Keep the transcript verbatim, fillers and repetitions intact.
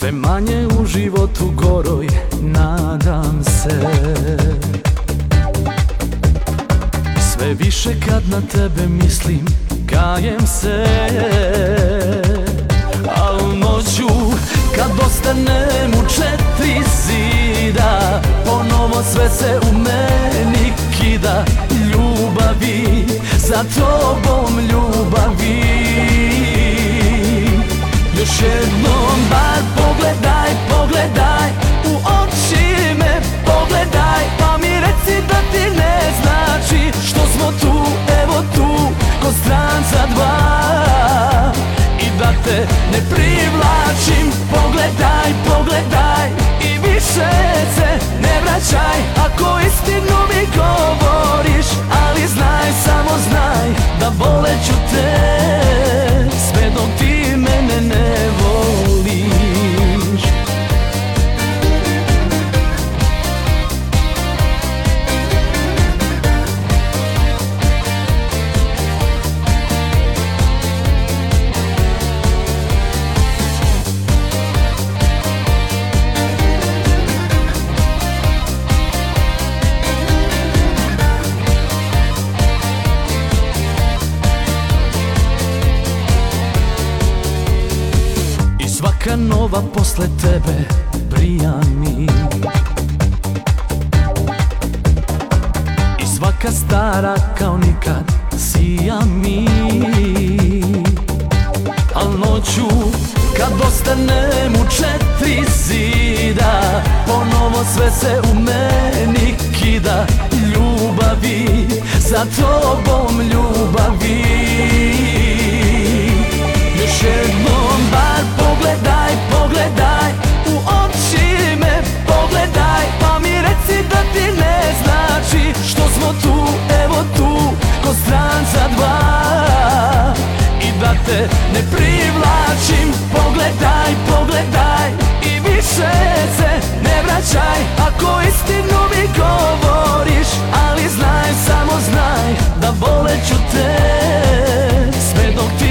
Sve manje u životu goroj, nadam se. Sve više kad na tebe mislim, kajem se. Al noću kad ostanem u četiri zida, ponovo sve se u meni kida. Ljubavi, za tobom ljubavi. Još jednom bar pogledaj, pogledaj u oči me, pogledaj, pa mi reci da ti ne znači što smo tu, evo tu, ko stranca dva, i da te ne privlačim. Pogledaj, pogledaj i više se ne vraćaj, ako istinu mi govoriš, ali znaj, samo znaj da voleću te sve dok ti mene ne voliš. Svaka nova posle tebe prija mi, i svaka stara kao nikad sija mi. Al noću kad ostanem u četiri zida, ponovo sve se u meni kida. Ljubavi, za tobom ljubavi. Još jednom bar pogledaj, pogledaj u oči me, pogledaj, pa mi reci da ti ne znači što smo tu, evo tu, ko stranca dva, i da te ne privlačim. Pogledaj, pogledaj i više se ne vraćaj, ako istinu mi govoriš, ali znaj, samo znaj da voleću te sve dok ti